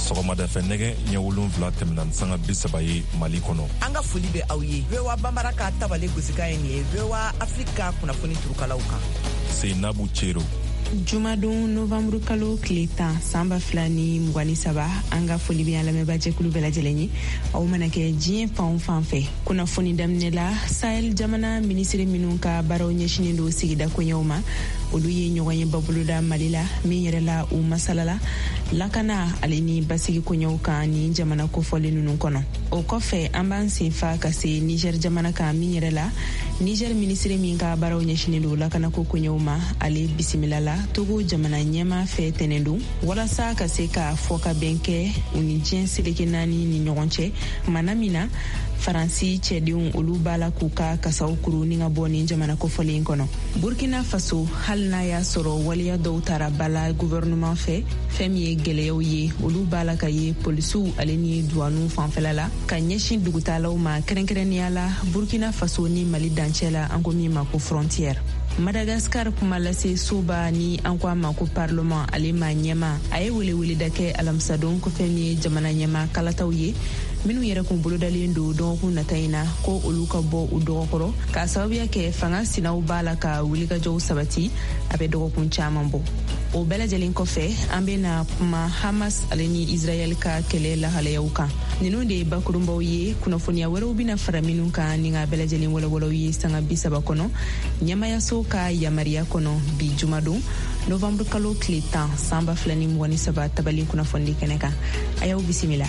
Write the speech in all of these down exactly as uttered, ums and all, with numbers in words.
sɔgɔmada fɛ nɛgɛ ɲɛ wolonfila tɛmɛna sanga bisaba ye Mali kɔnɔ. An ka foli bɛ aw ye. V O A Bambara ka tabale gosika ye nin ye. V O A Afrika kunnafoni turukalaw kan. Seinabu Cero. Jumadon Novembre kalo tile tan san ba fila ni mugan ni saba an ka foli bɛ an lamɛnba jɛkulu bɛɛ lajɛlen ye. Aw mana kɛ diɲɛ fan o fan fɛ. Kunnafoni daminɛ la Sahel jamana minisiri minnu ka baaraw ɲɛsinen don sigida koɲɛw ma. Olu ye ɲɔgɔn ye baboloda Mali la min yɛrɛ la u masalala lakana ale ni basigi koɲɛw kan ni jamana kofɔlen ninnu kɔnɔ. O kɔfɛ an b'an senfa ka se Niger jamana kan min yɛrɛ la Niger minisiri min ka baaraw ɲɛsinen don lakanako koɲɛw ma ale bisimila la Togo jamana ɲɛma fɛ tɛnɛn don walasa ka se ka fɔ ka bɛn kɛ u ni diɲɛ seleke naani ni ɲɔgɔn cɛ mana min na Faransi cɛdenw olu b'a la k'u ka kasaw kuru ni ka bɔ ni jamana kofɔlen kɔnɔ. Burkina Faso hali n'a y'a sɔrɔ waleya dɔw taara bala gouvernement fɛ fɛn min ye gɛlɛyaw ye olu b'a la ka ye polisiw ale ni douaniw fanfɛla la ka ɲɛsin dugutalaw ma kɛrɛnkɛrɛnnenya la Burkina Faso ni Mali dancɛ la an ko min ma ko frontière. Madagascar kuma lase soba ni an ko a ma ko parlement ale ma ɲɛma a ye welewele da kɛ alamisadon ko fɛn min ye jamana ɲɛma kalataw ye minnu yɛrɛ kun bolodalen don dɔgɔkun nata in na ko olu ka bɔ u dɔgɔkɔrɔ k'a sababuya kɛ fanga sinaw b'a la ka wulikajɔw sabati a bɛ dɔgɔkun caman bɔ. O bɛɛ lajɛlen kɔfɛ an bɛna kuma Hamas ale ni Israel ka kɛlɛ lahalayaw kan. Ninnu de ye bakurunbaw ye kunnafoniya wɛrɛw bɛna fara minnu kan ni ka bɛɛ lajɛlen walawalaw ye sanga bisaba kɔnɔ ɲɛmayaso ka yamariya kɔnɔ bi jumadon Novembre kalo tile tan san ba fila ni mugan ni saba tabali kunnafoni kɛnɛ kan a y'aw bisimila.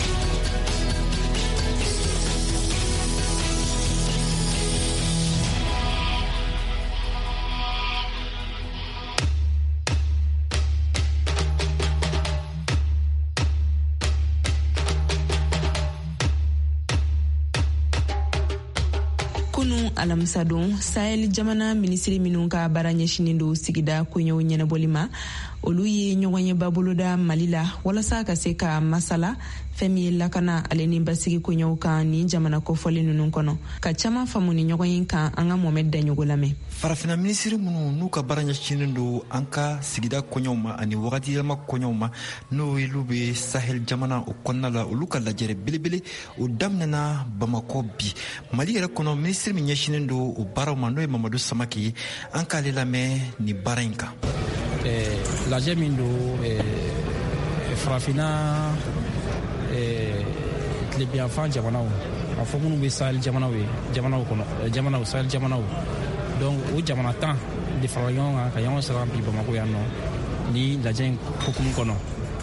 Alamisadon Sahel jamana minisiri minnu ka baara ɲɛsinen don sigida koɲɛw ɲɛnabɔli ma olu ye ɲɔgɔn ye baboloda Mali la walasa ka se ka masala fɛn min ye lakana ale ni basigi koɲɛw kan ni jamana kofɔlen ninnu kɔnɔ ka caman faamu ni ɲɔgɔn ye kan an ka Mohamed Daɲogo lamɛn. Farafina minisiri minnu n'u ka baara ɲɛsinen don an ka sigida koɲɛw ma ani wagati yɛlɛma koɲɛw ma n'o olu bɛ Sahel jamana o kɔnɔna la olu ka lajɛrɛ belebele o daminɛna Bamako bi Mali yɛrɛ kɔnɔ minisiri min ɲɛsinen don o baaraw ma n'o ye Mamadu Samake ye an k'ale lamɛn ni baara in kan. Lajɛ min don farafina tilebiyanfan jamanaw a fɔ minnu bɛ Sahel jamanaw ye jamanaw kɔnɔ jamanaw Sahel jamanaw donc o jamana tan de fara ɲɔgɔn kan ka ɲɔgɔn sɔrɔ bi Bamako yan nɔ ni lajɛ in hukumu kɔnɔ.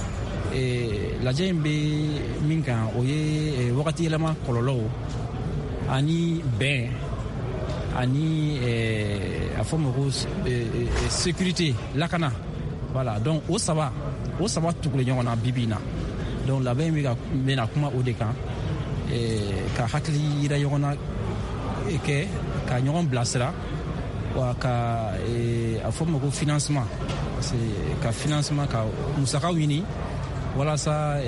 Lajɛ in bɛ min kan o ye wagati yɛlɛma kɔlɔlɔw ani bɛn ani a fɔ ma ko sécurité lakana voilà donc o saba o saba tugulen ɲɔgɔn na bi bi in na donc labɛn bɛ ka bɛna kuma o de kan ka hakili yira ɲɔgɔn na kɛ ka ɲɔgɔn bilasira wa ka a fɔ ma ko financement parce que ka financement ka musakaw ɲini walasa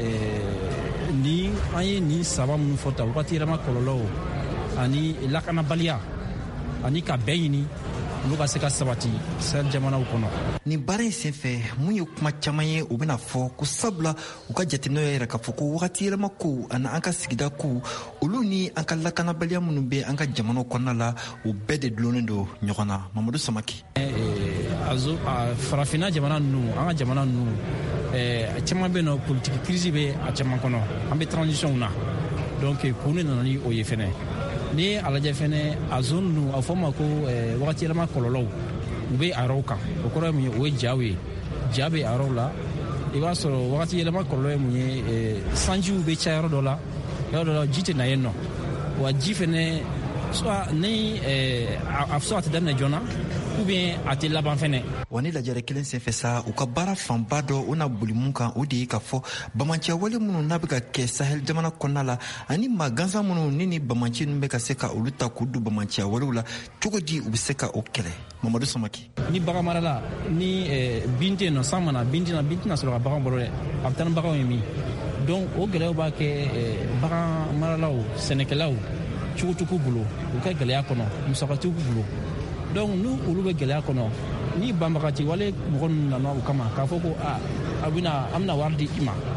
ni an ye ni saba minnu fɔ ta wagati yɛlɛma kɔlɔlɔw ani lakanabaliya ani ka bɛn ɲini olu ka se ka sabati Sahel jamanaw kɔnɔ. Nin baara in senfɛ mun ye kuma caman ye u bɛna fɔ ko sabula u ka jateminɛw yɛrɛ k'a fɔ ko wagati yɛlɛma ko ani an ka sigida ko olu ni an ka lakanabaliya minnu bɛ an ka jamanaw kɔnɔna la o bɛɛ de dulonnen don ɲɔgɔn na. Mamadu Samake. Azo farafina jamana ninnu an ka jamana ninnu caman bɛ yen nɔ politique crise bɛ a caman kɔnɔ an bɛ transition na donc kun de nana ni o ye fɛnɛ. Ni a lajɛ fɛnɛ a zone ninnu a fɔ ma ko wagati yɛlɛma kɔlɔlɔw u bɛ a yɔrɔw kan o kɔrɔ ye mun ye o ye jaw ye ja bɛ a yɔrɔw la i b'a sɔrɔ wagati yɛlɛma kɔlɔlɔ ye mun ye sanjiw bɛ ca yɔrɔ dɔ la yɔrɔ dɔ la ji tɛ na yen nɔ wa ji fɛnɛ soit ni a soit a tɛ daminɛ joona ou bien a tɛ laban fɛnɛ. Wa ni lajɛrɛ kelen senfɛ sa u ka baara fanba dɔ o na boli mun kan o de ye k'a fɔ bamanciya wale minnu n'a bɛ ka kɛ Sahel jamana kɔnɔna la ani maa gansan minnu ni ni bamanci ninnu bɛ ka se ka olu ta k'u don bamanciya walew la cogo di u bɛ se ka o kɛlɛ. Mamadu Samake. Ni bagan marala ni bin tɛ yen nɔ san mana bin tɛna bin tɛna sɔrɔ ka bagan balo dɛ a bɛ taa ni baganw ye min donc o gɛlɛyaw b'a kɛ bagan maralaw sɛnɛkɛlaw cogo t'u bolo u ka gɛlɛya kɔnɔ musaka t'u bolo donc n'u olu bɛ gɛlɛya kɔnɔ ni banbagati wale mɔgɔ ninnu nana u kama k'a fɔ ko a a bɛna an bɛna wari di i ma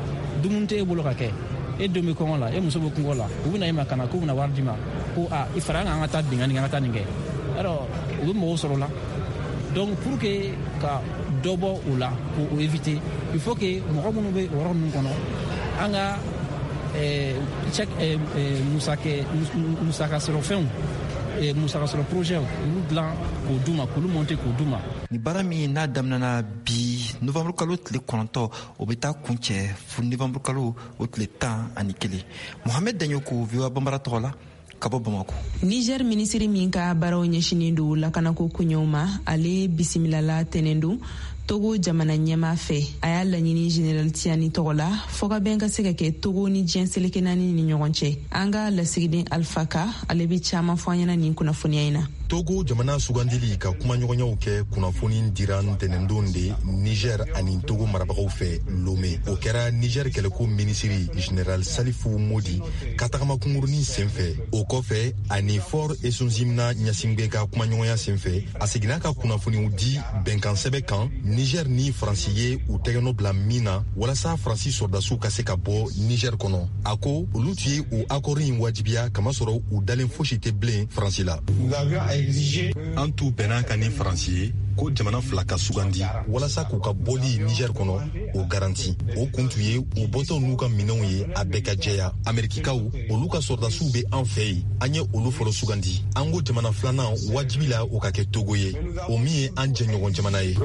dumunte e bolo ka kɛ e don bɛ kɔngɔ la e muso bɛ kungo la u bɛna e ma kana k'u bɛna wari d'i ma ko a i fara an ka taa dingɛ nin an ka taa nin kɛ alors u bɛ mɔgɔw sɔrɔ la donc pour que ka dɔ bɔ o la k'o éviter il faut que mɔgɔ minnu bɛ o yɔrɔ ninnu kɔnɔ an ka cɛk musakɛ musaka sɔrɔ fɛnw musaka sɔrɔ projet olu dilan k'o d'u ma k'olu monter k'o d'u ma. ni baara min n'a daminɛna bi novembre kalo tile kɔnɔntɔn o bɛ taa kuncɛ fo novembre kalo o tile tan ani kelen. mohamed daɲoko voa banbara tɔgɔ la ka bɔ bamako. niger minisiri min ka baaraw ɲɛsinin don lakanako koɲɛw ma ale bisimilala tɛnɛn don Togo jamana ɲɛma fɛ a y'a laɲini General Tiani tɔgɔ la fɔ ka bɛn ka se ka kɛ Togo ni diɲɛ seleke naani ni ɲɔgɔn cɛ. An ka lasigiden Alpha Ka ale bɛ caman fɔ an ɲɛna nin kunnafoniya in na. Togo jamana sugandili ka kumaɲɔgɔnyaw kɛ kunnafoni dira ntɛnɛndon de Niger ani Togo marabagaw fɛ Lomé. O kɛra Niger kɛlɛko minisiri General Salifu Modi ka tagama kungurunin senfɛ. O kɔfɛ ani Fort Esonzimna Ɲasingbe ka kumaɲɔgɔnya senfɛ a seginna ka kunnafoniw di bɛnkan sɛbɛn kan Niger ni Faransi ye u tɛgɛnɔ bila min na walasa Faransi sɔrdasiw ka se ka bɔ Niger kɔnɔ. A ko olu tun ye o accord in wajibiya kamasɔrɔ u dalen fosi tɛ bilen Faransi la. An t'u bɛnna kan ni Faransi ye ko jamana fila ka sugandi walasa k'u ka bɔli Niger kɔnɔ o garanti. O kun tun ye u bɔtɔ n'u ka minɛnw ye a bɛɛ ka jɛya. Amerikikaw olu ka sɔrdasiw bɛ an fɛ yen an ye olu fɔlɔ sugandi. An ko jamana filanan wajibi la o ka kɛ Togo ye o min ye an jɛɲɔgɔn jamana ye.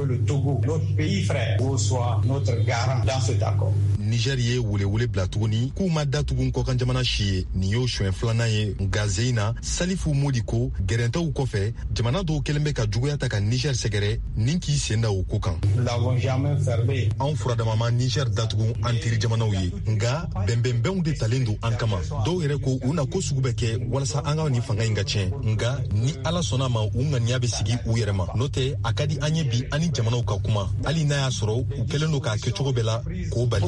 Niger ye welewele bila tuguni k'u ma datugu kɔkan jamana si ye nin y'o suɲɛ filanan ye nka Zeyina Salifu Modi ko gɛrɛntɛw kɔfɛ jamana dɔw kɛlen bɛ ka juguya ta ka Niger sɛgɛrɛ nin k'i sen da o ko kan. Anw furadama ma Niger datugu an teri jamanaw ye nka bɛnbɛnbɛnw de talen don an kama. Dɔw yɛrɛ ko u na ko sugu bɛ kɛ walasa an ka nin fanga in ka tiɲɛ nka ni Ala sɔnna ma u ŋaniya bɛ sigi u yɛrɛ ma. N'o tɛ a ka di an ye bi ani jamanaw ka kuma hali n'a y'a sɔrɔ u kɛlen don k'a kɛ cogo bɛɛ la k'o bali.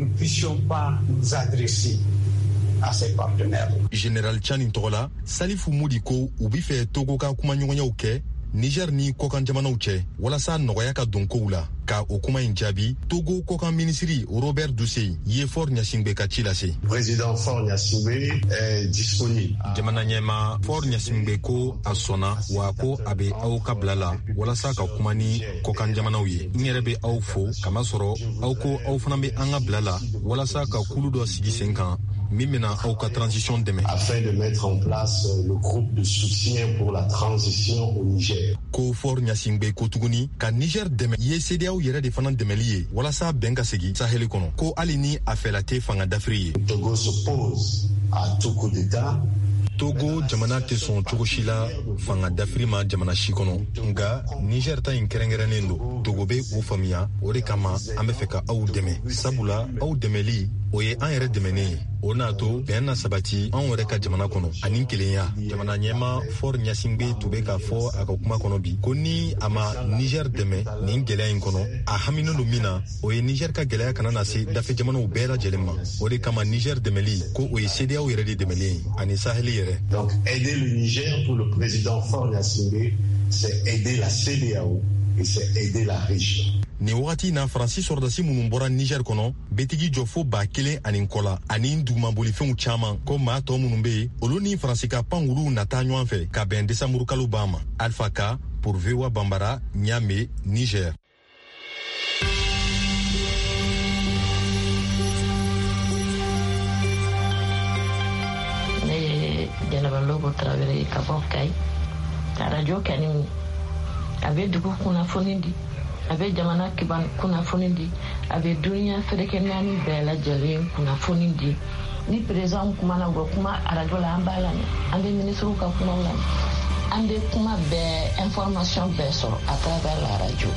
General Tiani tɔgɔ la Salifu Modi ko u bɛ fɛ Togo ka kumaɲɔgɔnyaw kɛ Niger ni kɔkan jamanaw cɛ walasa nɔgɔya ka don kow la. Ka o kuma in jaabi Togo kɔkan minisiri Robert Dusey ye Fort Ɲasingbe ka ci lase. Président Fort Ɲasingbe est disponible. Jamana ɲɛma Fort Ɲasingbe ko a sɔnna wa ko a bɛ aw ka bila la walasa ka kuma ni kɔkan jamanaw ye. N yɛrɛ bɛ aw fo kamasɔrɔ aw ko aw fana bɛ an ka bila la walasa ka kulu dɔ sigi sen kan min bɛna aw ka transition dɛmɛ. Afin de mettre en place le groupe de soutien pour la transition au Niger. Ko Fort Ɲasingbe ko tuguni ka Niger dɛmɛ ye C D A O yɛrɛ de fana dɛmɛli ye walasa bɛn ka segi Saheli kɔnɔ ko hali ni a fɛla tɛ fanga dafiri ye. Togo s'oppose à tout coup d'État. Togo jamana tɛ sɔn cogo si la fanga dafiri ma jamana si kɔnɔ nka Niger ta in kɛrɛnkɛrɛnnen don Togo bɛ o faamuya o de kama an bɛ fɛ ka aw dɛmɛ sabula aw dɛmɛli o ye an yɛrɛ dɛmɛnen ye o n'a to bɛn na sabati anw yɛrɛ ka jamana kɔnɔ ani kelenya. Jamana ɲɛma Fort Ɲasingbe tun bɛ k'a fɔ a ka kuma kɔnɔ bi ko ni a ma Niger dɛmɛ nin gɛlɛya in kɔnɔ a haminen don min na o ye Niger ka gɛlɛya kana na se dafe jamanaw bɛɛ lajɛlen ma. O de kama Niger dɛmɛli ko o ye C D A O yɛrɛ de dɛmɛlen ye ani Saheli yɛrɛ. Donc aider le Niger pour le président Fort Ɲasingbe, c'est aider la C D A O et c'est aider la région. Ni wagati na Faransi sɔrdasi minnu bɔra Niger kɔnɔ betigi jɔ fo ba kelen ani kɔ la ani dugumabolifɛnw caman ko maa tɔ minnu bɛ yen olu ni Faransi ka pan olu nata ɲɔgɔn fɛ ka bɛn desanburu kalo ban ma. Alpha Ka pour voa Bambara, Niamey, Niger. Jɛnɛba Lobo Tarawele ka bɔ Kayi ka radio kɛni a bɛ dugu kunnafoni di a bɛ jamana kiban kunnafoni di a bɛ duniya ferekɛ naani bɛɛ lajɛlen kunnafoni di ni président kumana u bɛ kuma radio la an b'a lamɛn an bɛ ministres ka kumaw lamɛn an bɛ kuma bɛɛ information bɛɛ sɔrɔ à travers la radio.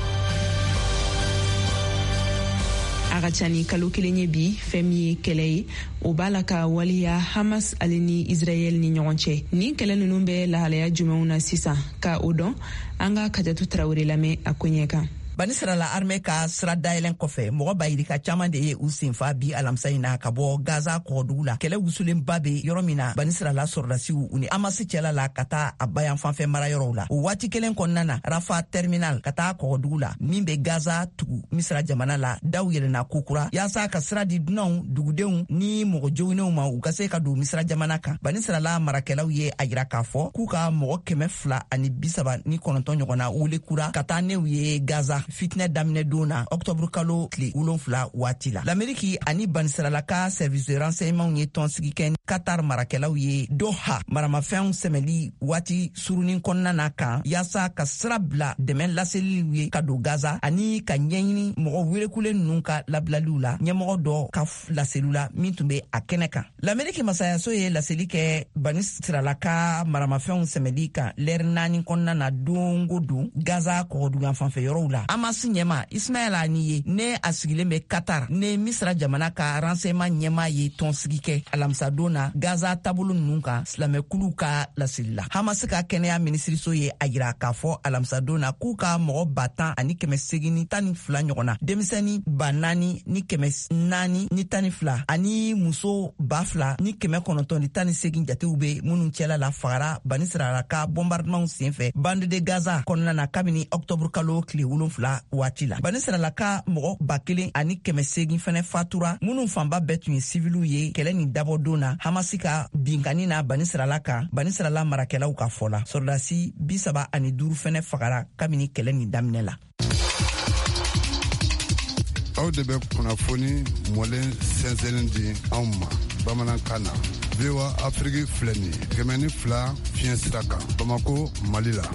A ka ca ni kalo kelen ye bi fɛn min ye kɛlɛ ye o b'a la ka waliya Hamas ale ni Israel ni ɲɔgɔn cɛ. Ni kɛlɛ ninnu bɛ lahalaya jumɛnw na sisan ka o dɔn an ka Kajatu Tarawele lamɛn a ko ɲɛ kan. bani sirala armée ka sira dayɛlɛn kɔfɛ mɔgɔ bayirika caaman de ye u senfa bi alamisa in na ka bɔ gaza kɔgɔdugu la kɛlɛ wusulenba be yɔrɔ min na bani sirala sɔrɔdasiw u ni amasi cɛla la ka taa a bayan fanfɛ mara yɔrɔw la o waati kelen kɔnɔna na rafa terminal ka taa kɔgɔdugu la min be gaza tugu misira jamana la daw yɛlɛna kokura yaasa ka sira di dunanw dugudenw ni mɔgɔ joginenw ma u ka se ka don misira jamana kan bani sirala marakɛlaw ye a yira k'a fɔ k'u ka mɔgɔ kɛmɛ fila ani bisaba ni kɔnɔntɔn ɲɔgɔnna wele kura ka taa n'u ye gaza fitinɛ daminɛ don na octobre kalo tile wolonfila waati la l'Ameriki ani bani sirala ka service de renseignement ye tɔnsigi kɛ Qatar marakɛlaw ye Doha maramafɛnw sɛmɛli waati surunin kɔnɔna na kan yaasa ka sira bila dɛmɛ laseliw ye ka don gaza ani ka ɲɛɲini mɔgɔ welekulen ninnu ka labilaliw la ɲɛmɔgɔ dɔ ka laseliw la min tun be a kɛnɛ kan l'Ameriki masayaso ye laseli kɛ bani sirala ka maramafɛnw sɛmɛli kan lɛri naani kɔnɔna na don o don gaza kɔgɔdugan fanfɛ yɔrɔw la Hamas ɲɛma Ismail Ani ye ne a sigilen bɛ Qatar ne misira jamana ka renseignement ɲɛma ye tɔnsigi kɛ alamisa don na gaza taabolo ninnu kan silamɛkuluw ka laseli la Hamas ka kɛnɛya minisiriso ye a yira k'a fɔ alamisa don na k'u ka mɔgɔ ba tan ani kɛmɛ segin ni tan ni fila ɲɔgɔnna denmisɛnni ba naani ni kɛmɛ naani ni tan ni fila ani muso ba fila ni kɛmɛ kɔnɔntɔn ni tan ni segin jatew be minnu cɛla la fagara bani sirala ka bombardement senfɛ bande de gaza kɔnɔna na kabini octobre kalo tile wolonfila waati la bani sirala ka mɔgɔ ba kelen ani kɛmɛ segin fɛnɛ fatura minnu fanba bɛɛ tun ye siviluw ye kɛlɛ nin dabɔ don na Hamasi ka binkani na bani sirala kan bani sirala marakɛlaw ka fɔ la sɔrɔdasi bisaba ani duuru fɛnɛ fagara kabini kɛlɛ nin daminɛ la aw de bɛ kunnafoni mɔlen sɛnsɛnnin di anw ma bamanankan na V O A Afrique filɛ nin ye kɛmɛ ni fila fiɲɛ sira kan Bamako Mali la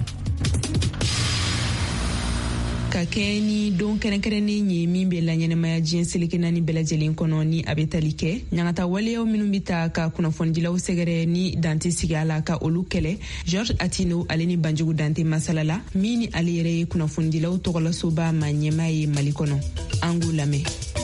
ka kɛ ni don kɛrɛnkɛrɛnnen ye min bɛ laɲɛnɛmaya diɲɛ seleke naani bɛɛ lajɛlen kɔnɔ ni a bɛ tali kɛ ɲagata waleyaw minnu bɛ ta ka kunnafonidilaw sɛgɛrɛ ni dante sigi a la ka olu kɛlɛ George Atino ale ni Banjugu Dante masala la min ni ale yɛrɛ ye kunnafonidilaw tɔgɔlasoba ma ɲɛmaa ye Mali kɔnɔ an k'u lamɛn.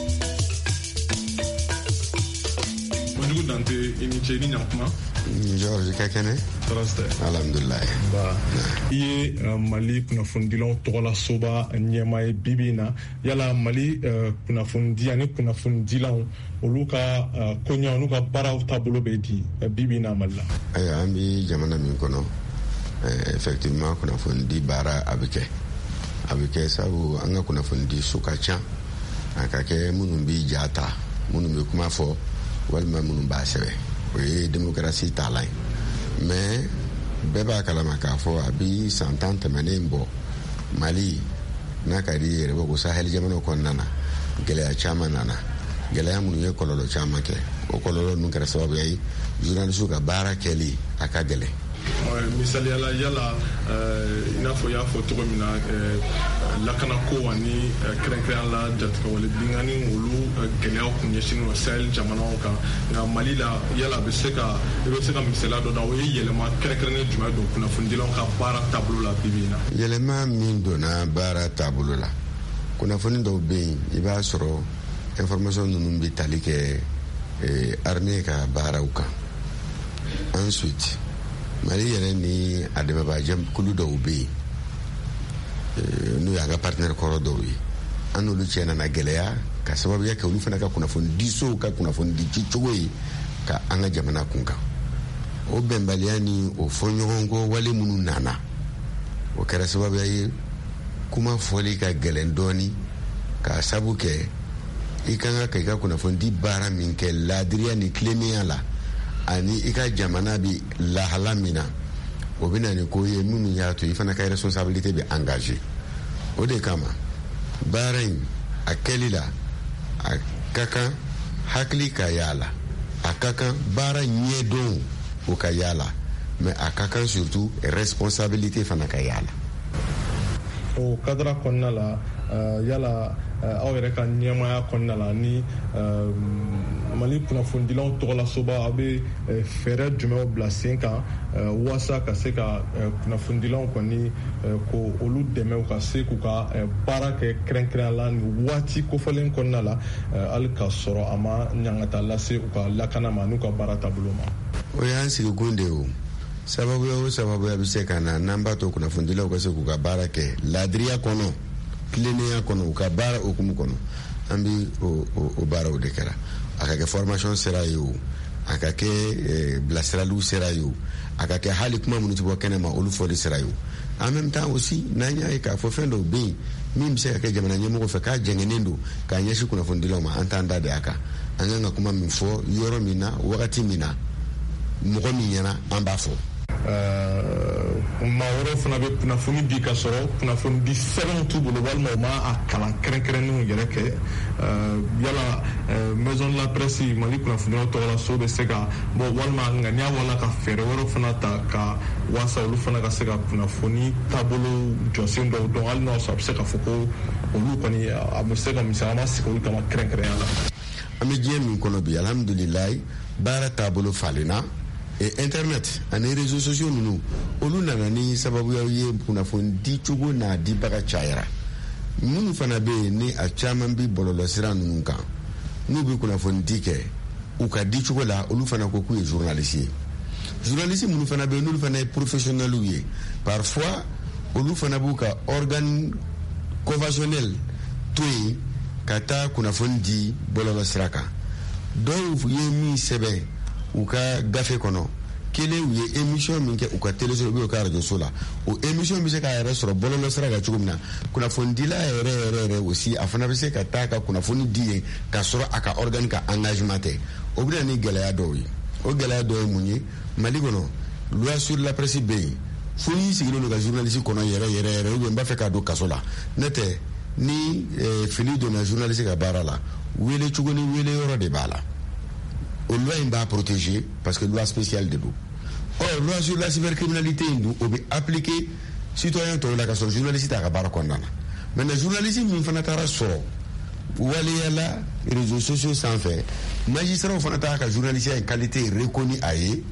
Banjugu Dante i ni ce i ni ɲakuma. George ka kɛnɛ alhamdulilayi i ye Mali kunnafonidilaw tɔgɔlasoba ɲɛmaa ye bi bi na yala Mali kunnafoni ani kunnafonidilaw olu ka koɲɛw n'u ka baaraw taabolo bɛ di bi bi na Mali la. Ayiwa an bɛ jamana min kɔnɔ effectivement kunnafonidi baara a bɛ kɛ a bɛ kɛ sabu an ka kunnafonidi so ka ca a ka kɛ minnu bɛ ja ta minnu bɛ kuma fɔ walima minnu b'a sɛbɛn o ye démocratie taalan ye mais bɛɛ b'a kalama k'a fɔ a bi san tan tɛmɛnen bɔ Mali n'a ka di yɛrɛ bɔ ko Sahel jamanaw kɔnɔna na gɛlɛya caman nana gɛlɛya minnu ye kɔlɔlɔ caman kɛ o kɔlɔlɔ ninnu kɛra sababuya ye journaliste ka baara kɛli a ka gɛlɛn. Misaliyala yala i n'a fɔ y'a fɔ cogo min na lakanako ani kɛrɛnkɛrɛnya la jatigɛwale bingani olu gɛlɛyaw kun ɲɛsinnen don Sahel jamanaw kan nka Mali la yala a bɛ se ka i bɛ se ka misaliya dɔ da o ye yɛlɛma kɛrɛnkɛrɛnnen jumɛn don kunnafonidilaw ka baara taabolo la bi bi in na. Yɛlɛma min donna baara taabolo la kunnafoni dɔw bɛ yen i b'a sɔrɔ information ninnu bɛ tali kɛ armée ka baaraw kan ensuite Mali yɛrɛ ni a dɛmɛbaajɛkulu dɔw bɛ yen n'o y'an ka partenaire kɔrɔ dɔw ye an n'olu cɛ nana gɛlɛya ka sababuya kɛ olu fana ka kunnafoni disow ka kunnafoni di cogo ye ka an ka jamana kun kan o bɛnbaliya ni o fɔɲɔgɔnkɔ wale minnu nana o kɛra sababuya ye kuma fɔli ka gɛlɛn dɔɔni ka sabu kɛ i kan ka i ka kunnafoni di baara min kɛ laadiriya ni tilennenya la ani i ka jamana bi lahala min na o bɛ na ni ko ye minnu y'a to i fana ka responsabilité bɛ engagé o de kama baara in a kɛli la a ka kan hakili ka y'a la a ka kan baara ɲɛdɔn o ka y'a la mais a ka kan surtout responsabilité fana ka y'a la. O kadra kɔnɔna la yala aw yɛrɛ ka ɲɛmaya kɔnɔna la ni Mali kunnafonidilaw tɔgɔlasoba a bɛ fɛɛrɛ jumɛnw bila sen kan waasa ka se ka kunnafonidilaw kɔni ko olu dɛmɛ ka se k'u ka baara kɛ kɛrɛnkɛrɛnya la ni waati kofɔlen kɔnɔna la hali ka sɔrɔ a ma ɲangata lase u ka lakana ma n'u ka baara taabolo ma. O y'an sigikun de ye o sababuya o sababuya bɛ se ka na n'an b'a to kunnafonidilaw ka se k'u ka baara kɛ laadiriya kɔnɔ tilennenya kɔnɔ u ka baara okumu kɔnɔ an bi o o baaraw de kɛra a ka kɛ formation sera ye o a ka kɛ bilasiraliw sera ye o a ka kɛ hali kuma minnu ti bɔ kɛnɛ ma olu fɔli sera ye o en même temps aussi n'an y'a ye k'a fɔ fɛn dɔw bɛ yen min bɛ se ka kɛ jamana ɲɛmɔgɔ fɛ k'a jɛngɛnen don k'a ɲɛsin kunnafonidilaw ma an t'an da de a kan an kan ka kuma min fɔ yɔrɔ min na wagati min na mɔgɔ min ɲɛna an b'a fɔ. maa wɛrɛw fana bɛ kunnafoni di ka sɔrɔ kunnafoni di sɛbɛnw t'u bolo walima u ma a kalan kɛrɛnkɛrɛnnenw yɛrɛ kɛ yala maison de la presse mali kunnafoniyaw tɔgɔla so bɛ se ka bɔ walima ŋaniya wala ka fɛɛrɛ wɛrɛw fana ta ka waasa olu fana ka se ka kunnafoni taabolo jɔsen dɔw dɔn hali n'a sɔrɔ a bɛ se ka fɔ ko olu kɔni a bɛ se ka misaliya ma sigi olu kama kɛrɛnkɛrɛnya la. an bɛ diɲɛ min kɔnɔ bi alhamdulilayi baara taabolo falenna. Et internet ani réseaux sociaux ninnu olu nana ni sababuyaw ye kunnafoni di cogo n'a dibaga cayara minnu fana bɛ yen ni a caman bi bɔlɔlɔsira ninnu kan n'u bɛ kunnafoni di kɛ u ka di cogo la olu fana ko k'u ye journaliste ye journaliste minnu fana bɛ yen n'olu fana ye professionnels ye parfois olu fana b'u ka organe conventionnel to yen ka taa kunnafoni di bɔlɔlɔsira kan dɔw ye min sɛbɛn u ka gafe kɔnɔ kelen u ye émission min kɛ u ka télévision u bɛ u ka radio so la o émission bɛ se k'a yɛrɛ sɔrɔ bɔlɔlɔsira kan cogo min na kunnafonidila yɛrɛ yɛrɛ yɛrɛ aussi a fana bɛ se ka taa ka kunnafoni di yen ka sɔrɔ a ka organe ka engagement tɛ o bɛ na ni gɛlɛya dɔw ye o gɛlɛya dɔw ye mun ye mali kɔnɔ loi sur la presse bɛ yen fo n'i sigilen don ka journaliste kɔnɔ yɛrɛ yɛrɛ yɛrɛ ou bien n b'a fɛ k'a don kaso la n'o tɛ ni fili donna journaliste ka baara la wele cogo ni wele yɔrɔ de b'a la. O loi in b'a protéger parce que loi spéciale de l'eau. Or, loi sur la cybercriminalité on peut appliquer citoyen tɔw la ka sɔrɔ journaliste t'a ka baara kɔnɔna na. Maintenant journaliste min fana taara sɔrɔ waleyala réseaux sociaux sanfɛ magistrats fana t'a ka journalistes en qualité reconnue a ye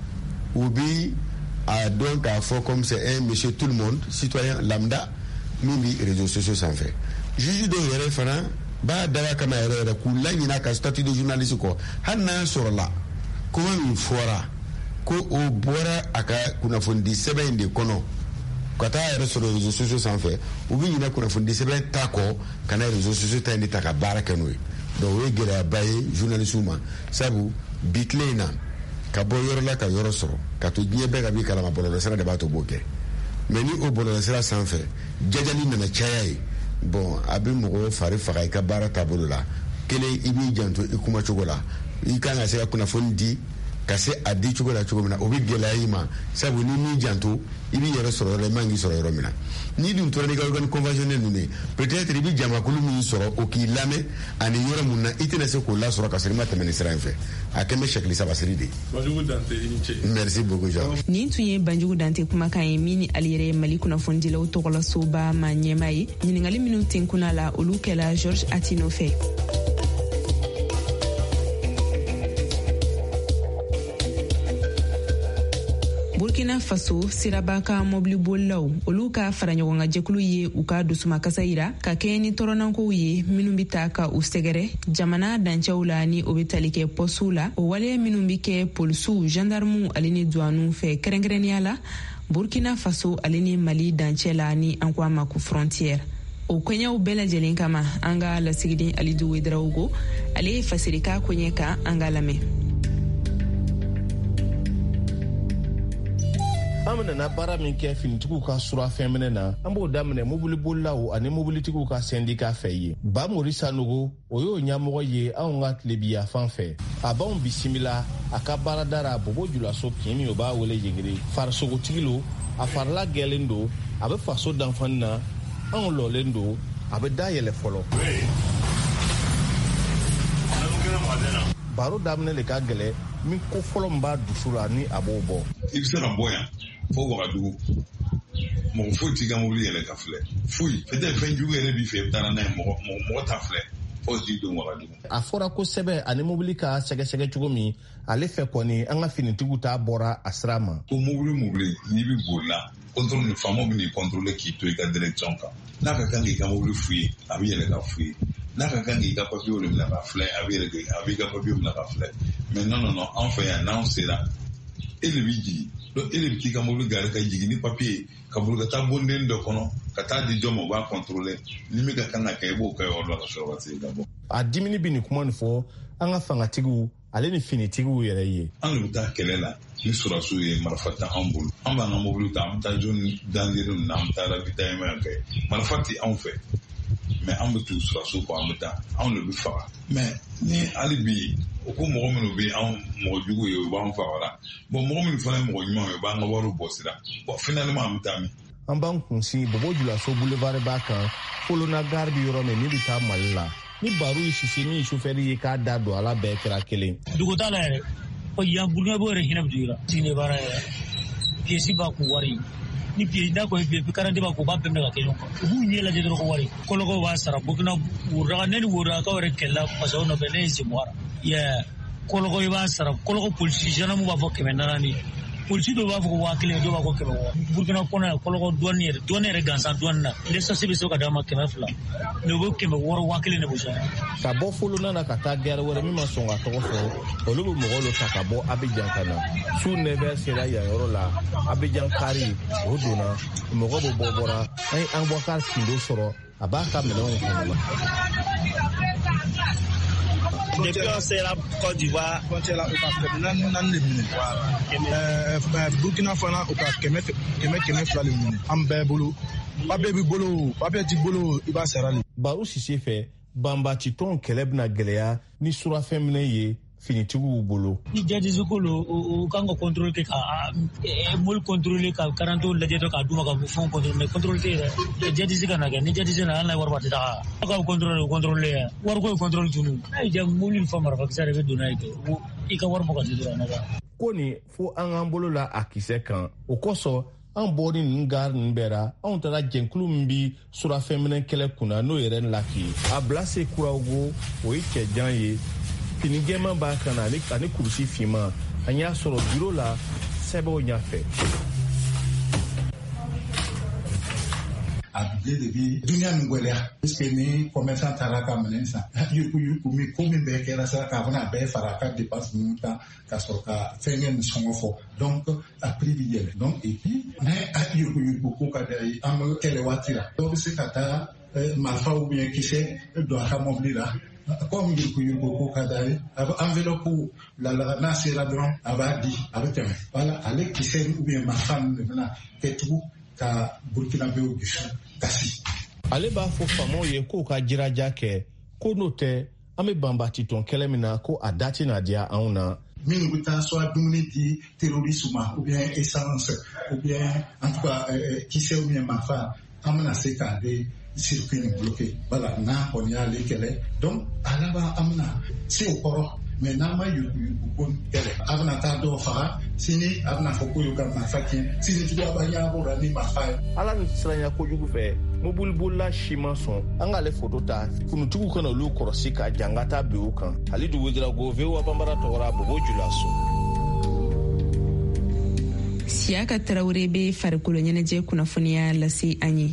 u bi a dɔn k'a fɔ comme c'est un monsieur tout le monde citoyen lambda min bi réseaux sociaux sanfɛ. Juge dɔw yɛrɛ fana b'a daba kama yɛrɛ yɛrɛ k'u laɲina ka statut de journaliste kɔ hali n'a sɔrɔ la kuma min fɔra ko o bɔra a ka kunnafonidi sɛbɛn in de kɔnɔ ka taa yɛrɛ sɔrɔ réseaux sociaux sanfɛ u bɛ ɲinɛ kunnafonidi sɛbɛn ta kɔ ka na réseaux sociaux ta in de ta ka baara kɛ n'o ye donc o ye gɛlɛyaba ye journalistes ma sabu bi tile in na ka bɔ yɔrɔ la ka yɔrɔ sɔrɔ ka to diɲɛ bɛɛ ka b'i kalama bɔlɔlɔsira de b'a to b'o kɛ mais ni o bɔlɔlɔsira sanfɛ jajali nana caya ye bon a bɛ mɔgɔ fari faga i ka baara taabolo la kelen i b'i janto i kuma cogo la i kan ka se ka kunnafoni di ka se a di cogo la cogo min na o bɛ gɛlɛya i ma sabu ni m'i janto i b'i yɛrɛ sɔrɔ yɔrɔ i man k'i sɔrɔ yɔrɔ min na n'i dun tora n'i ka organe conventionnel ninnu ye peut-être i bɛ jamakulu min sɔrɔ o k'i lamɛn ani yɔrɔ mun na i tɛna se k'o lasɔrɔ ka sɔrɔ i ma tɛmɛ nin sira in fɛ a kɛn bɛ sɛkili sabasiri de ye. Merci beaucoup Jean. Nin tun ye Banjugu Dante kumakan ye min ni ale yɛrɛ ye Mali kunnafonidilaw tɔgɔla soba ma ɲɛma ye ɲininkali minnu tenkuna la olu kɛla Georges Atino fɛ. Burkina Faso siraba ka mobili bolilaw olu ka fara ɲɔgɔn ka jɛkulu ye u ka dusumakasa yira ka kɛ ni tɔrɔnankow ye minnu bi taa ka u sɛgɛrɛ jamana dancɛw la ni o bɛ tali kɛ pɔsiw la o waleya minnu bi kɛ polisiw gendarmew ale ni douaniw fɛ kɛrɛnkɛrɛnnenya la Burkina Faso ale ni Mali dancɛ la ni an ko a ma ko frontière o kɔɲɛw bɛɛ lajɛlen kama an ka lasigiden Alidu Wederawogo ko ale ye fasirika kɔɲɛ kan an ka lamɛn. An nana baara min kɛ finitigiw ka surafɛn minɛ na an b'o daminɛ mobili bolilaw ani mobilitigiw ka syndicat fɛ ye Bamori Sanogo o y'o ɲɛmɔgɔ ye anw ka tilebiya fan fɛ a b'anw bisimila a ka baaradara Bobo Julaso kin min o b'a wele yegere farisogotigi lo a farila gɛlen do a bɛ faso danfani na anw lɔlen do a bɛ da yɛlɛ fɔlɔ baro daminɛ de ka gɛlɛ min ko fɔlɔ min b'a dusu la ni a b'o bɔ i bɛ se ka bɔ yan fo Wagadugu mɔgɔ foyi t'i ka mobili yɛlɛ ka filɛ foyi peut-être fɛn jugu yɛrɛ b'i fɛ i bɛ taa n'a ye mɔgɔ mɔgɔ ta filɛ fo t'i don Wagadugu. A fɔra kosɛbɛ ani mobili ka sɛgɛsɛgɛ cogo min ale fɛ kɔni an ka finitigiw ta bɔra a sira ma. Ko mobili mobili n'i bɛ boli la contrôle ni faamaw bɛ n'i contrôler k'i to i ka direction kan n'a ka kan k'i ka mobili fouiller a bɛ yɛlɛ ka fouiller n'a ka kan k'i ka papier de bila ka filɛ a bɛ yɛlɛ a b'i ka papier bila ka filɛ mais non non non an fɛ yan n'anw sera e de b'i jigin donc ele bi ka mobile gari ka jigini papier ka bulu ka taa bonden dɔ kɔnɔ ka taa di jɔ ma u b'a contrôler ni min ka kan ka kɛ i b'o kɛ yɔrɔ la ka sɔrɔ ka se ka bɔ. A dimini bi nin kuma nin fɔ an ka fangatigiw ale ni finitigiw yɛrɛ ye. An de bɛ taa kɛlɛ la ni sɔrɔsiw ye marifa ta an bolo an b'an ka mobile ta an bɛ taa zone dangereux na an bɛ taa ravitaillement kɛ marifa tɛ anw fɛ mais an bɛ tugu sɔrɔsiw kɔ an bɛ taa anw de bɛ faga mais ni hali bi o ko mɔgɔ minnu bɛ anw mɔgɔ jugu ye u b'an faga bon mɔgɔ minnu fana ye mɔgɔ ɲumanw ye u b'an ka wariw bɔ sira bon finalement an bɛ taa min. An b'an kunsi Bobo Dioulasso boulevard b'a kan Folona gare bi yɔrɔ min min bɛ taa Mali la ni baro ye sisi min chauffeur ye k'a da don ala bɛɛ kɛra kelen. Dugu t'a la yɛrɛ o yan Burukina b'o yɛrɛ hinɛ bɛ dugu la sigine baara yɛrɛ pièce b'a kun wari ni pièce n'a kɔni pièce quarante b'a kun u b'a bɛɛ minɛ ka kɛ ɲɔgɔn kan u b'u ɲɛ lajɛ dɔrɔn ko wari kɔlɔkɔw b'a sara Burukina worodaga ne ni worodagaw yɛrɛ kɛlɛla parce que o nɔfɛ ne ye Semouara yɛ kɔlɔkɔ i b'a sara kɔlɔkɔ polisi gendarme b'a fɔ kɛmɛ naani polisi dɔw b'a fɔ ko waa kelen dɔw b'a fɔ kɛmɛ wɔɔrɔ Burukina kɔnɔ yan kɔlɔkɔ dɔɔni yɛrɛ dɔɔni yɛrɛ gansan dɔɔni na l'essence bɛ se ka d'a ma kɛmɛ fila mais u bɛ kɛmɛ wɔɔrɔ waa kelen de b'o sɔrɔ. Ka bɔ Folona na ka taa gare wɛrɛ min ma sɔn ka tɔgɔ fɔ olu bɛ mɔgɔw dɔ ta ka bɔ Abidjan ka na su neuf heures sera yan yɔrɔ la Abidjan kari o donna mɔgɔ bɛ bɔ bɔra an ye Abubakar Sindo sɔrɔ a b'a ka minɛnw kɔnɔ. Depuis on sera Côte d'Ivoire, frontière là, on passe naani naani de minɛ. Ɛɛ Burkina fana o ka kɛmɛ kɛmɛ kɛmɛ fila de minɛ. An bɛɛ bolo papier b'i bolo papier t'i bolo i b'a sara de. Baro Sise fɛ banbati tɔn kɛlɛ bɛna gɛlɛya ni surafɛn minɛ ye finitigiw bolo. Ni jadisi ko lo o kan ka contrôle kɛ ka mobile contrôler ka karanto lajɛ dɔ k'a d'u ma ka fɛnw contrôler mais contrôle tɛ yɛrɛ jadisi ka na kɛ ni jadisi na hali n'a wari ba tɛ taa a ka contrôler o contrôler yan wari ko ye contrôle tunu n'a ye ja mobile fa marifakisɛ de bɛ don n'a ye kɛ i ka wari bɔ ka di dɔrɔn na ka. Ko nin fo an k'an bolo la a kisɛ kan o kosɔn an bɔri nin gare nin bɛɛ la anw taara jɛnkulu min bi surafɛn minɛ kɛlɛ kunna n'o yɛrɛ laki a bila se kurawo o ye cɛjan ye. Fini jɛman b'a kan na ani kurusi finman an y'a sɔrɔ bureau la sɛbɛnw ɲɛfɛ. A bile de bi duniya nin gɛlɛya puisque ni commerçant taara ka minɛn san yuruku yuruku min ko min bɛɛ kɛra sa k'a fana bɛɛ fara a ka dépense ninnu kan ka sɔrɔ ka fɛnkɛ ni sɔngɔ fɔ donc a prix bi yɛlɛ donc et puis ni a yuruku yuruku ko ka d'a ye an bɛ kɛlɛ waati la dɔw bɛ se ka taa marifa ou bien kisɛ don a ka mɔbili la. Comme yuruku yuruku ko ka d'a ye a bɛ enveloppe la la n'a sera dɔrɔn a b'a di a bɛ tɛmɛ voilà ale kisɛ ou bien marifa ninnu de bɛna kɛ tugun ka Burukinabew dusu kasi. Ale b'a fɔ faamaw ye k'u ka jiraja kɛ ko n'o tɛ an bɛ banbati tɔn kɛlɛ min na ko a da tɛna diya anw na. Minnu bɛ taa soit dumuni di terroriste ma ou bien essence ou bien en tout cas kisɛ ou bien marifa an bɛna se k'ale circuit nin bloqué voilà n'a kɔni y'ale kɛlɛ donc a laban an bɛna se o kɔrɔ mais n'a ma yuruku yuruku ko kɛlɛ a bɛna taa dɔw faga sini a bɛna fɔ ko y'u ka marifa tiɲɛ sini tugu a b'a ɲɛnabɔ la ni marifa ye. Ala ni siranya kojugu fɛ mobili bolila si ma sɔn an k'ale foto ta kunutigiw kana olu kɔrɔsi ka jan ka taa bin o kan Halidu Ouedraogo V O A Banbara tɔgɔra Bobo Dioulasso. Siaka Traoré bɛ farikolo ɲɛnajɛ kunnafoniya lase an ye.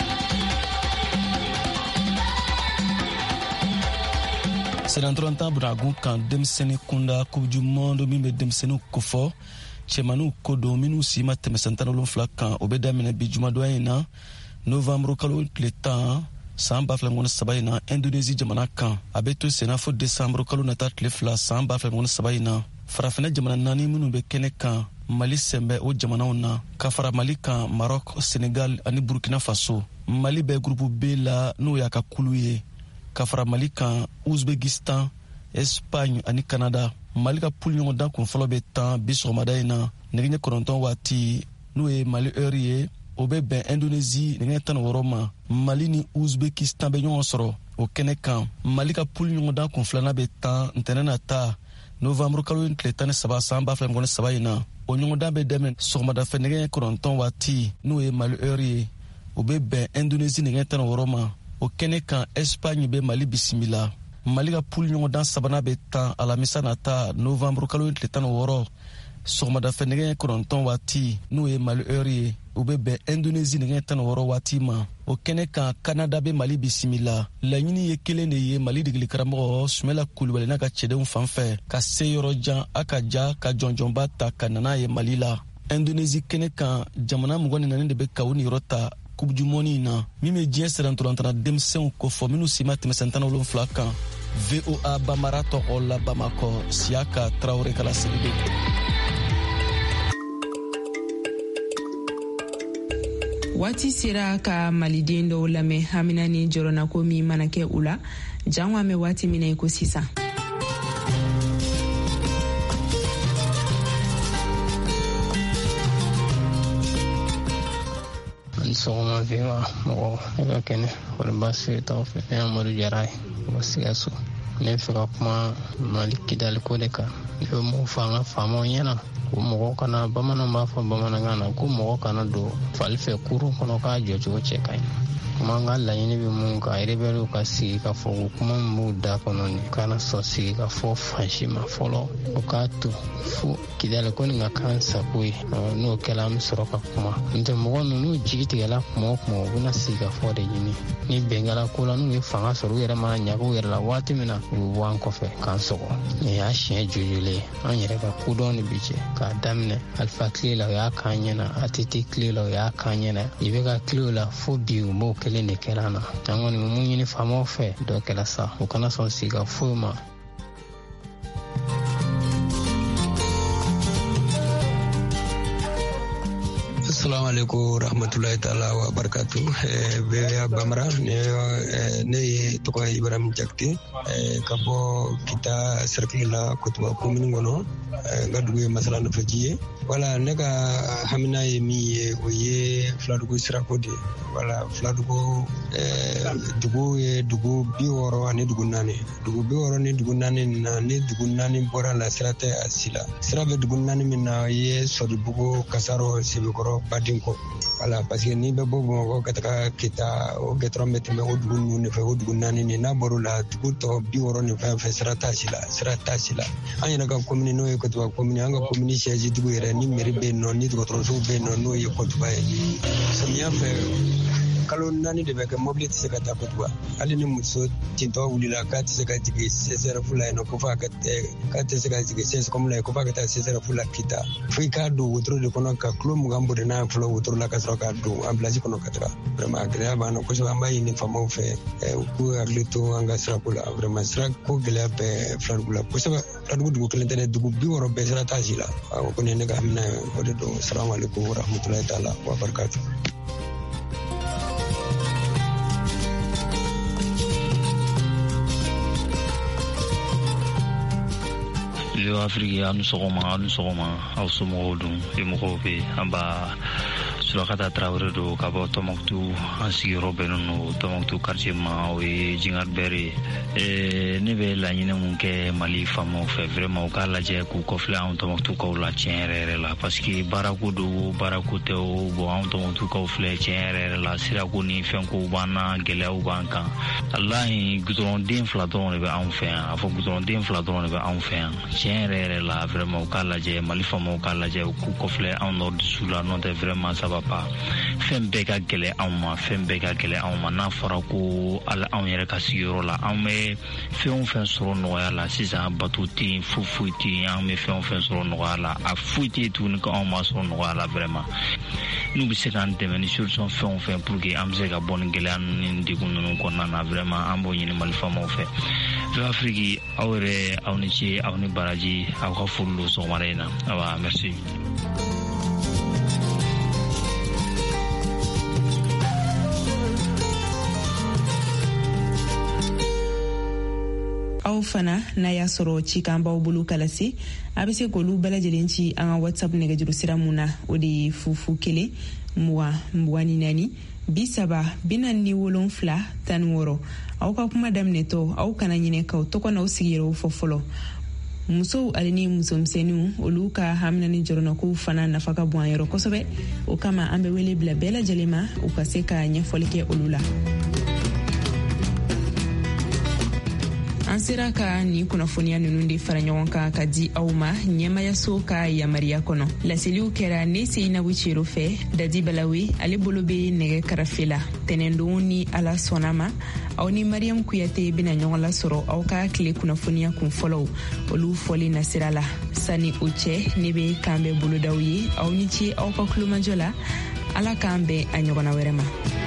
Sedantoran tan buragun kan denmisɛnnin kunda coupe du monde min bɛ denmisɛnninw kofɔ cɛmanninw ko don minnu si ma tɛmɛ san tan ni wolonwula kan o bɛ daminɛ bi jumadonya in na novembre kalo tile tan san ba fila ni saba in na Indonésie jamana kan a bɛ to senna fo décembre kalo nata tile fila san ba fila ni saba in na farafinna jamana naani minnu bɛ kɛnɛ kan Mali sɛnbɛ o jamanaw na ka fara Mali kan Maroc Senegal ani Burkina Faso Mali bɛ groupe B la n'o y'a ka kulu ye ka fara Mali kan Uzbekistan, Espagne ani Canada. Mali ka poule ɲɔgɔndan kun fɔlɔ bɛ tan bi sɔgɔmada in na nɛgɛ ɲɛ kɔnɔntɔn waati n'o ye Mali heure ye o bɛ bɛn Indonésie nɛgɛ tan ni wɔɔrɔ ma. Mali ni Uzbekistan bɛ ɲɔgɔn sɔrɔ o kɛnɛ kan. Mali ka poule ɲɔgɔndan kun filanan bɛ tan ntɛnɛn na ta novembre kalo tile tan ni saba san ba fila ni saba in na. O ɲɔgɔndan bɛ daminɛ sɔgɔmadafɛ nɛgɛ ɲɛ kɔnɔntɔn waati n'o ye Mali heure ye o bɛ bɛn Indonésie nɛgɛ tan ni wɔɔrɔ ma. O kɛnɛ kan Espagne bɛ Mali bisimila. Mali ka poule ɲɔgɔndan sabanan bɛ tan alamisa nata novembre kalo tile tan ni wɔɔrɔ sɔgɔmadafɛ nɛgɛ kɔnɔntɔn waati n'o ye Mali heure ye o bɛ bɛn Indonésie nɛgɛ tan ni wɔɔrɔ waati ma. O kɛnɛ kan Canada bɛ Mali bisimila. Laɲini ye kelen de ye Mali degeli karamɔgɔ Sumala Kulubali n'a ka cɛdenw fan fɛ ka se yɔrɔ jan a ka ja ka jɔnjɔnba ta ka nana ye Mali la. Indonésie kɛnɛ kan jamana mɔgɔ ni naani de bɛ ka u niyɔrɔ ta coupe du monde in na min bɛ diɲɛ sɛrɛntɔlantana denmisɛnw kofɔ minnu si ma tɛmɛ san tan wolonwula kan. V O A Bamara tɔgɔ la Bamakɔ Siaka Traoré kala selibe. Waati sera ka maliden dɔw lamɛn hamina ni jɔrɔna ko min mana kɛ u la jango an bɛ waati min na i ko sisan. sɔgɔma fima mɔgɔ ne ka kɛnɛ wala baasi t'aw fɛ ne Amadu Jara ye mɔgɔ Sikaso ne fɛ ka kuma Mali Kidali ko de kan ne bɛ mun fɔ an ka faamaw ɲɛna ko mɔgɔ kana bamananw b'a fɔ bamanankan na ko mɔgɔ kana don fali fɛ kurun kɔnɔ k'a jɔcogo cɛ ka ɲi kuma an ka laɲini bɛ mun ka rebɛliw ka sigi ka fɔ ko kuma min b'u da kɔnɔ nin kana sɔn sigi ka fɔ fansi ma fɔlɔ o k'a to fo Kidali ko nin ka kan sago ye n'o kɛla an bɛ sɔrɔ ka kuma n'o tɛ mɔgɔ ninnu jigi tigɛla kuma o kuma u bɛna sigi ka fɔ de ɲini ni bɛnkɛla ko la n'u ye fanga sɔrɔ u yɛrɛ mana ɲaga u yɛrɛ la waati min na u bɛ bɔ an kɔfɛ k'an sɔgɔ nin y'a siɲɛ jojolen an yɛrɛ ka kodɔn de bi cɛ k'a daminɛ Alifa tile la o y'a kan ɲɛna A T T tile la o y'a kan ɲɛna I B K tile la fo bi u b'o kelen de kɛra an na an kɔni bɛ mun ɲini faamaw fɛ dɔ kɛla sa u kana sɔn sigi ka foyi ma. Assalamu alaikum rahmatullahi ta'ala wa barakatuh. Beya Bamara ne ne ye tɔgɔ ye Ibrahim Jakite ka bɔ Kita cercle la Kotuba commune kɔnɔ n ka dugu ye Masala Nɔfɛji ye. Wala ne ka hamina ye min ye o ye Filadugu sirako de ye. Wala Filadugu dugu ye dugu bi wɔɔrɔ ani dugu naani. Dugu bi wɔɔrɔ ni dugu naani na ni dugu naani bɔra la sira tɛ a si la. Sira bɛ dugu naani min na o ye Sɔribugu Kasaro Sebekɔrɔ Badinko. Wala parce que ni bɛ bɔ Bamakɔ ka taga Kita o gɛtɔrɔn bɛ tɛmɛ o dugu ninnu de fɛ o dugu naani nin n'a bɔr'o la dugu tɔ bi wɔɔrɔ ni fɛn fɛn sira t'a si la sira t'a si la. An yɛrɛ ka commune n'o ye Kotuba commune an ka commune siège dugu yɛrɛ ni mairie bɛ yen nɔ ni dɔgɔtɔrɔso bɛ yen nɔ n'o ye Kotuba ye. Samiya fɛ kalo naani de bɛ kɛ mobili tɛ se ka taa Kotuba hali ni muso tintɔ wulila k'a tɛ se ka jigin C S R F la yen nɔ ko f'a ka k'a tɛ se ka jigin C S C O M la yen ko f'a ka taa C S R F la Kita fo i k'a don wotoro de kɔnɔ ka kilo mugan bɔ de n'a ye fɔlɔ wotoro la ka sɔrɔ k'a don ambulance kɔnɔ ka taga vraiment gɛlɛya b'an na kosɛbɛ an b'a ɲini faamaw fɛ u k'u hakili to an ka sirako la vraiment sirako gɛlɛya bɛ Filadugu la kosɛbɛ Filadugu dugu kelen tɛ dɛ dugu bi wɔɔrɔ bɛɛ sira t'a si la o kɔni ye ne ka hamina ye o de don salamu alaikum wa rahmatulahi ta'ala wa barakatuh. Radio Afrique anu sɔgɔma anu sɔgɔma aw somɔgɔw dun e mɔgɔw bɛ an b'a Surakata Traoré do ka bɔ Tɔnbukutu an sigiyɔrɔ bɛnnen don Tɔnbukutu quartier ma o ye Jingar Bɛri ye ne bɛ laɲini mun kɛ Mali faamaw fɛ vraiment u k'a lajɛ k'u kɔfilɛ anw Tɔnbukutukaw la tiɲɛ yɛrɛ yɛrɛ la parce que baarako do baarako tɛ o bon anw Tɔnbukutukaw filɛ tiɲɛ yɛrɛ yɛrɛ la sirako ni fɛnkow b'an na gɛlɛyaw b'an kan walahi goudron fila dɔrɔn de bɛ anw fɛ yan a fɔ goudron fila dɔrɔn de bɛ anw fɛ yan tiɲɛ yɛrɛ yɛrɛ la vraiment u k'a lajɛ Mali faamaw k'a lajɛ k'u kɔfilɛ anw Nord du Sud la n'o tɛ vraiment ça va pas fɛn bɛɛ ka gɛlɛ anw ma fɛn bɛɛ ka gɛlɛ anw ma n'a fɔra ko ala anw yɛrɛ ka sigiyɔrɔ la anw bɛ fɛn o fɛn sɔrɔ nɔgɔya la sisan bato tɛ yen foyi foyi tɛ yen an bɛ fɛn o fɛn sɔrɔ nɔgɔya la a foyi tɛ yen tuguni ko anw ma sɔrɔ nɔgɔya la vraiment n'u bɛ se k'an dɛmɛ ni solution fɛn o fɛn pour que an bɛ se ka bɔ nin gɛlɛya ninnu ni degun ninnu kɔnɔna na vraiment an b'o ɲini Mali faamaw fɛ Radio Afrique aw yɛrɛ aw ni ce aw ni baraji aw ka foli don sɔgɔmada in na awa merci. aw fana n'a y'a sɔrɔ cikan b'aw bolo kalase a bɛ se k'olu bɛɛ lajɛlen ci an ka WhatsApp nɛgɛjuru sira mun na o de ye fufu kelen mugan mugan ni naani bi saba bi naani ni wolonfila tan ni wɔɔrɔ aw ka kuma daminɛtɔ aw kana ɲinɛ k'aw tɔgɔ n'aw sigiyɔrɔ fɔ fɔlɔ musow ale ni musomisɛnninw olu ka hamina ni jɔrɔnakow fana nafa ka bon an yɔrɔ kosɛbɛ o kama an bɛ wele bila bɛɛ lajɛlen ma u ka se ka ɲɛfɔli kɛ olu la. an sera ka ni kunnafoniya ninnu de fara ɲɔgɔn kan ka di aw ma ɲɛmayaso ka yamariya kɔnɔ. Laseliw kɛra ne Seinabu Cero fɛ, Dadi Balawi ale bolo be nɛgɛ karafe la. Tɛnɛndon ni Ala sɔnna ma, aw ni Mariam Kuyate bena ɲɔgɔn lasɔrɔ aw ka tile kunnafoniya kun fɔlɔw olu fɔli nasira la. Sani o cɛ ne be kan bɛ bolodaw ye aw ni ce aw ka kulomajɔ la. Ala k'an bɛn a ɲɔgɔnna wɛrɛ ma.